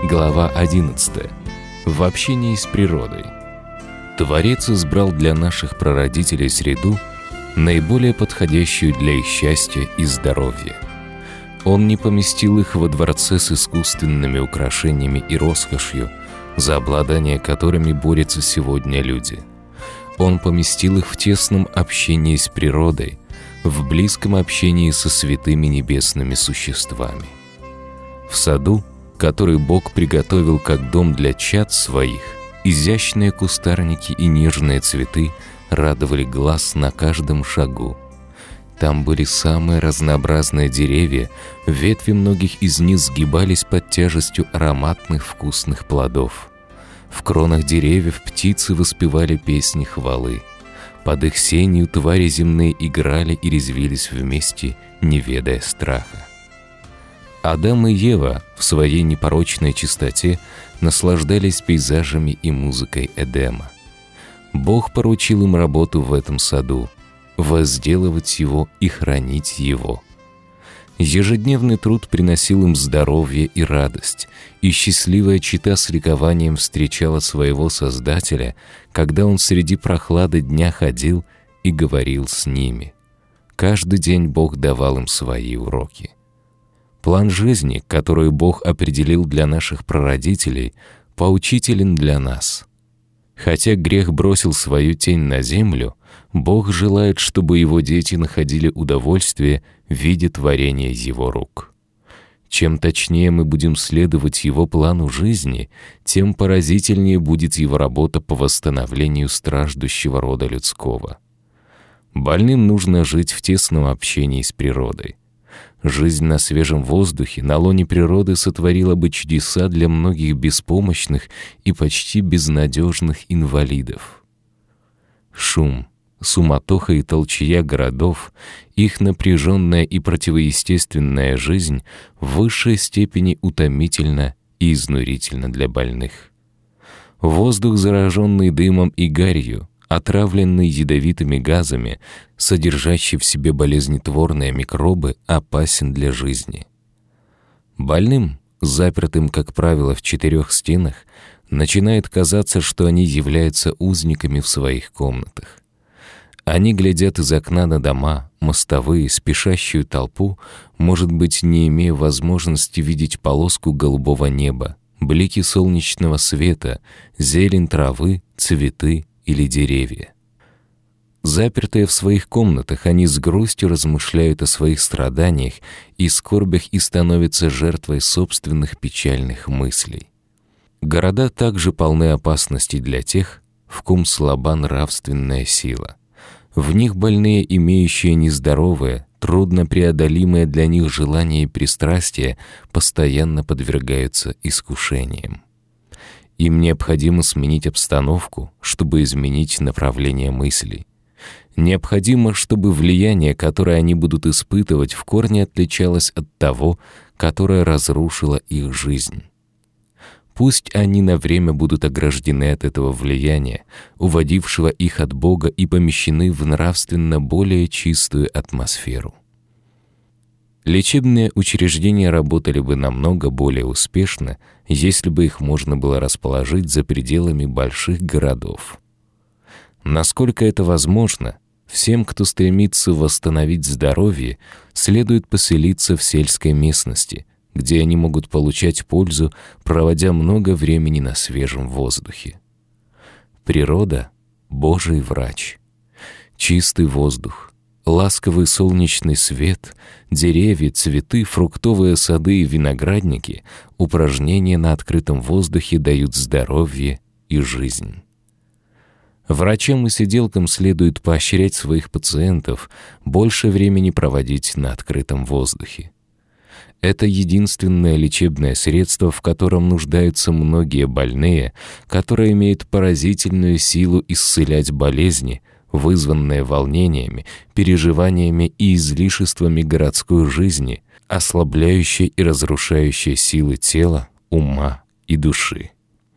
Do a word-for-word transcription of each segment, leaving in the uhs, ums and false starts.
Глава одиннадцатая. В общении с природой. Творец избрал для наших прародителей среду, наиболее подходящую для их счастья и здоровья. Он не поместил их во дворце с искусственными украшениями и роскошью, за обладание которыми борются сегодня люди. Он поместил их в тесном общении с природой, в близком общении со святыми небесными существами. В саду, который Бог приготовил как дом для чад своих, изящные кустарники и нежные цветы радовали глаз на каждом шагу. Там были самые разнообразные деревья, ветви многих из них сгибались под тяжестью ароматных вкусных плодов. В кронах деревьев птицы воспевали песни хвалы. Под их сенью твари земные играли и резвились вместе, не ведая страха. Адам и Ева в своей непорочной чистоте наслаждались пейзажами и музыкой Эдема. Бог поручил им работу в этом саду — возделывать его и хранить его. Ежедневный труд приносил им здоровье и радость, и счастливая чета с ликованием встречала своего Создателя, когда он среди прохлады дня ходил и говорил с ними. Каждый день Бог давал им свои уроки. План жизни, который Бог определил для наших прародителей, поучителен для нас. Хотя грех бросил свою тень на землю, Бог желает, чтобы его дети находили удовольствие в виде творения его рук. Чем точнее мы будем следовать его плану жизни, тем поразительнее будет его работа по восстановлению страждущего рода людского. Больным нужно жить в тесном общении с природой. Жизнь на свежем воздухе, на лоне природы сотворила бы чудеса для многих беспомощных и почти безнадежных инвалидов. Шум, суматоха и толчья городов, их напряженная и противоестественная жизнь в высшей степени утомительна и изнурительна для больных. Воздух, зараженный дымом и гарью, отравленный ядовитыми газами, содержащий в себе болезнетворные микробы, опасен для жизни. Больным, запертым, как правило, в четырех стенах, начинает казаться, что они являются узниками в своих комнатах. Они глядят из окна на дома, мостовые, спешащую толпу, может быть, не имея возможности видеть полоску голубого неба, блики солнечного света, зелень травы, цветы или деревья. Запертые в своих комнатах, они с грустью размышляют о своих страданиях и скорбях и становятся жертвой собственных печальных мыслей. Города также полны опасностей для тех, в ком слаба нравственная сила. В них больные, имеющие нездоровое, труднопреодолимое для них желание и пристрастие, постоянно подвергаются искушениям. Им необходимо сменить обстановку, чтобы изменить направление мыслей. Необходимо, чтобы влияние, которое они будут испытывать, в корне отличалось от того, которое разрушило их жизнь. Пусть они на время будут ограждены от этого влияния, уводившего их от Бога, и помещены в нравственно более чистую атмосферу. Лечебные учреждения работали бы намного более успешно, если бы их можно было расположить за пределами больших городов. Насколько это возможно, всем, кто стремится восстановить здоровье, следует поселиться в сельской местности, где они могут получать пользу, проводя много времени на свежем воздухе. Природа — Божий врач. Чистый воздух, ласковый солнечный свет, деревья, цветы, фруктовые сады и виноградники, упражнения на открытом воздухе дают здоровье и жизнь. Врачам и сиделкам следует поощрять своих пациентов больше времени проводить на открытом воздухе. Это единственное лечебное средство, в котором нуждаются многие больные, которое имеет поразительную силу исцелять болезни, вызванные волнениями, переживаниями и излишествами городской жизни, ослабляющей и разрушающей силы тела, ума и души.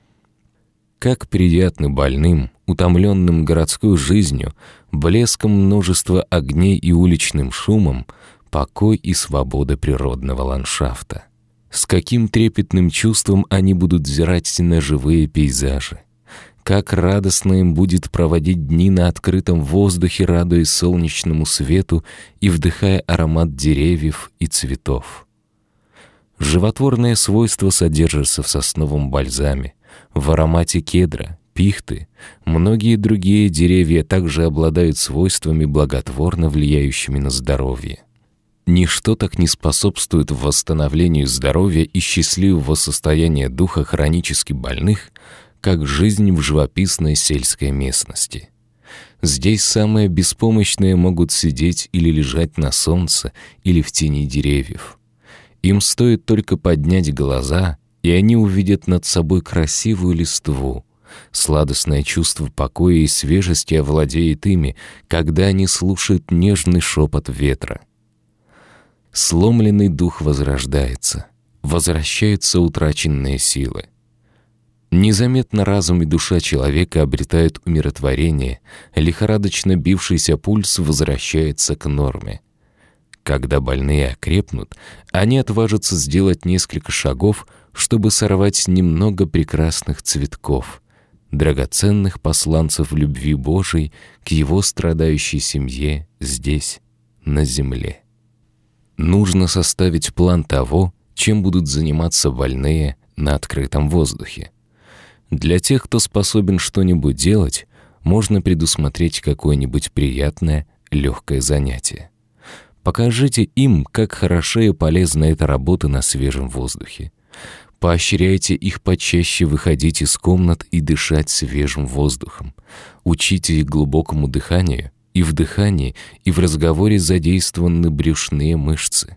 Как приятно больным, утомленным городской жизнью, блеском множества огней и уличным шумом, покой и свобода природного ландшафта. С каким трепетным чувством они будут взирать на живые пейзажи. Как радостно им будет проводить дни на открытом воздухе, радуясь солнечному свету и вдыхая аромат деревьев и цветов. Животворное свойство содержится в сосновом бальзаме, в аромате кедра, пихты. Многие другие деревья также обладают свойствами, благотворно влияющими на здоровье. Ничто так не способствует восстановлению здоровья и счастливого состояния духа хронически больных, как жизнь в живописной сельской местности. Здесь самые беспомощные могут сидеть или лежать на солнце или в тени деревьев. Им стоит только поднять глаза, и они увидят над собой красивую листву. Сладостное чувство покоя и свежести овладеет ими, когда они слушают нежный шепот ветра. Сломленный дух возрождается, возвращаются утраченные силы. Незаметно разум и душа человека обретают умиротворение, лихорадочно бившийся пульс возвращается к норме. Когда больные окрепнут, они отважатся сделать несколько шагов, чтобы сорвать немного прекрасных цветков, драгоценных посланцев любви Божией к его страдающей семье здесь, на земле. Нужно составить план того, чем будут заниматься больные на открытом воздухе. Для тех, кто способен что-нибудь делать, можно предусмотреть какое-нибудь приятное, легкое занятие. Покажите им, как хороша и полезна эта работа на свежем воздухе. Поощряйте их почаще выходить из комнат и дышать свежим воздухом. Учите их глубокому дыханию. И в дыхании, и в разговоре задействованы брюшные мышцы.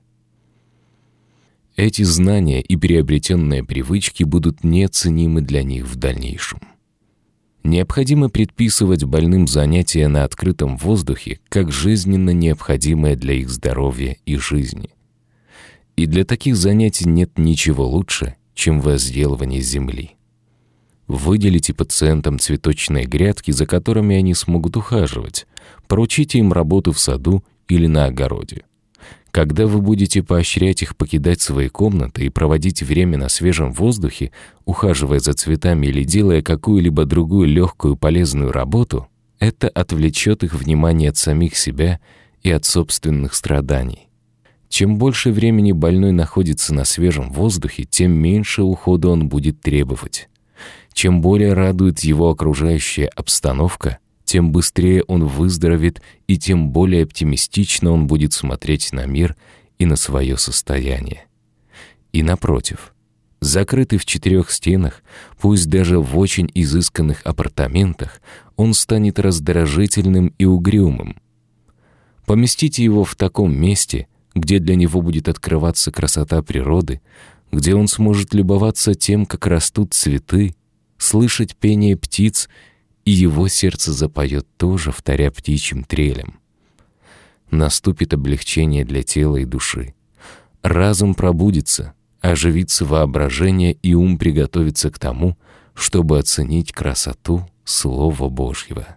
Эти знания и приобретенные привычки будут неоценимы для них в дальнейшем. Необходимо предписывать больным занятия на открытом воздухе как жизненно необходимое для их здоровья и жизни. И для таких занятий нет ничего лучше, чем возделывание земли. Выделите пациентам цветочные грядки, за которыми они смогут ухаживать. Поручите им работу в саду или на огороде. Когда вы будете поощрять их покидать свои комнаты и проводить время на свежем воздухе, ухаживая за цветами или делая какую-либо другую легкую полезную работу, это отвлечет их внимание от самих себя и от собственных страданий. Чем больше времени больной находится на свежем воздухе, тем меньше ухода он будет требовать. Чем более радует его окружающая обстановка, тем быстрее он выздоровеет и тем более оптимистично он будет смотреть на мир и на свое состояние. И напротив, закрытый в четырех стенах, пусть даже в очень изысканных апартаментах, он станет раздражительным и угрюмым. Поместите его в таком месте, где для него будет открываться красота природы, где он сможет любоваться тем, как растут цветы, слышать пение птиц, и его сердце запоет тоже, вторя птичьим трелям. Наступит облегчение для тела и души. Разум пробудится, оживится воображение, и ум приготовится к тому, чтобы оценить красоту Слова Божьего.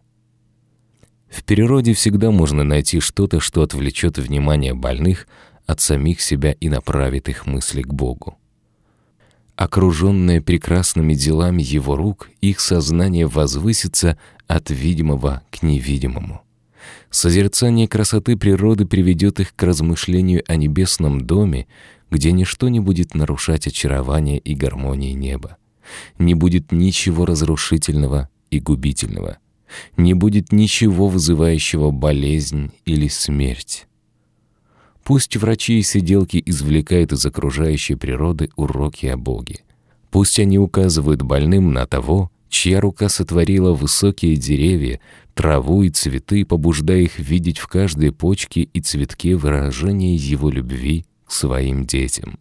В природе всегда можно найти что-то, что отвлечет внимание больных от самих себя и направит их мысли к Богу. Окруженное прекрасными делами Его рук, их сознание возвысится от видимого к невидимому. Созерцание красоты природы приведет их к размышлению о небесном доме, где ничто не будет нарушать очарование и гармонии неба. Не будет ничего разрушительного и губительного. Не будет ничего вызывающего болезнь или смерть. Пусть врачи и сиделки извлекают из окружающей природы уроки о Боге. Пусть они указывают больным на того, чья рука сотворила высокие деревья, траву и цветы, побуждая их видеть в каждой почке и цветке выражение Его любви к своим детям.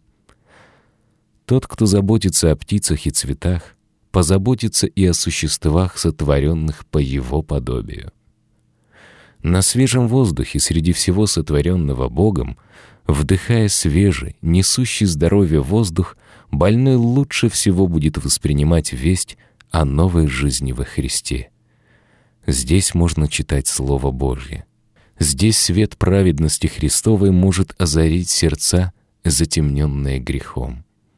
Тот, кто заботится о птицах и цветах, позаботится и о существах, сотворенных по Его подобию. На свежем воздухе среди всего сотворенного Богом, вдыхая свежий, несущий здоровье воздух, больной лучше всего будет воспринимать весть о новой жизни во Христе. Здесь можно читать Слово Божье. Здесь свет праведности Христовой может озарить сердца, затемненные грехом.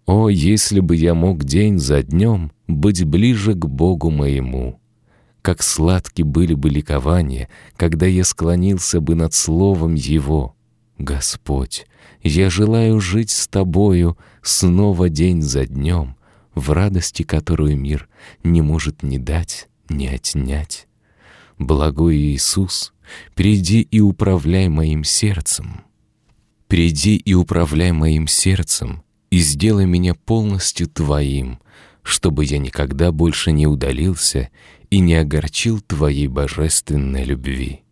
О, если бы я мог день за днем быть ближе к Богу моему! Как сладки были бы ликования, когда я склонился бы над словом Его. Господь, я желаю жить с Тобою снова день за днем, в радости, которую мир не может ни дать, ни отнять. Благой Иисус, приди и управляй моим сердцем. Приди и управляй моим сердцем, и сделай меня полностью Твоим, чтобы я никогда больше не удалился и не огорчил Твоей божественной любви.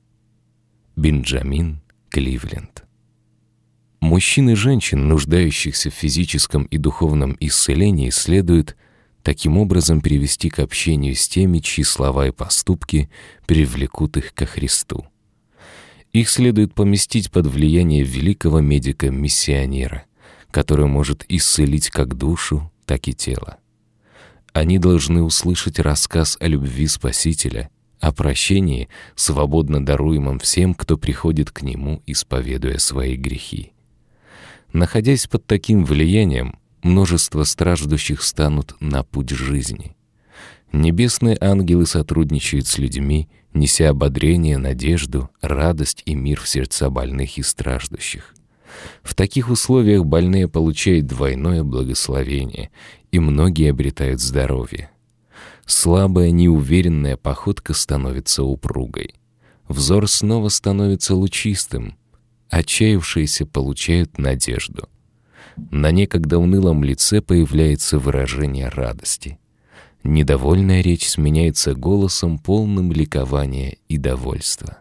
Бенджамин Кливленд. Мужчин и женщин, нуждающихся в физическом и духовном исцелении, следует таким образом привести к общению с теми, чьи слова и поступки привлекут их ко Христу. Их следует поместить под влияние великого медика-миссионера, который может исцелить как душу, так и тело. Они должны услышать рассказ о любви Спасителя, о прощении, свободно даруемом всем, кто приходит к Нему, исповедуя свои грехи. Находясь под таким влиянием, множество страждущих станут на путь жизни. Небесные ангелы сотрудничают с людьми, неся ободрение, надежду, радость и мир в сердца больных и страждущих. В таких условиях больные получают двойное благословение, и многие обретают здоровье. Слабая, неуверенная походка становится упругой. Взор снова становится лучистым. Отчаявшиеся получают надежду. На некогда унылом лице появляется выражение радости. Недовольная речь сменяется голосом, полным ликования и довольства.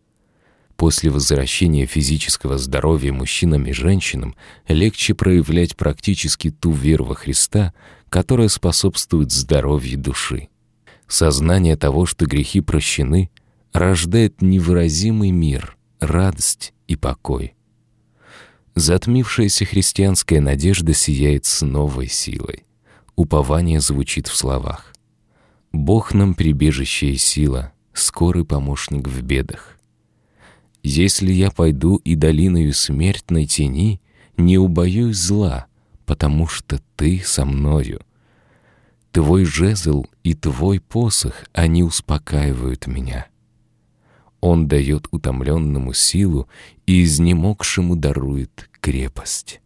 После возвращения физического здоровья мужчинам и женщинам легче проявлять практически ту веру во Христа, которая способствует здоровью души. Сознание того, что грехи прощены, рождает невыразимый мир, радость и покой. Затмившаяся христианская надежда сияет с новой силой. Упование звучит в словах: «Бог нам прибежище и сила, скорый помощник в бедах. Если я пойду и долиною смертной тени, не убоюсь зла, потому что Ты со мною. Твой жезл и Твой посох, они успокаивают меня. Он дает утомленному силу и изнемогшему дарует крепость».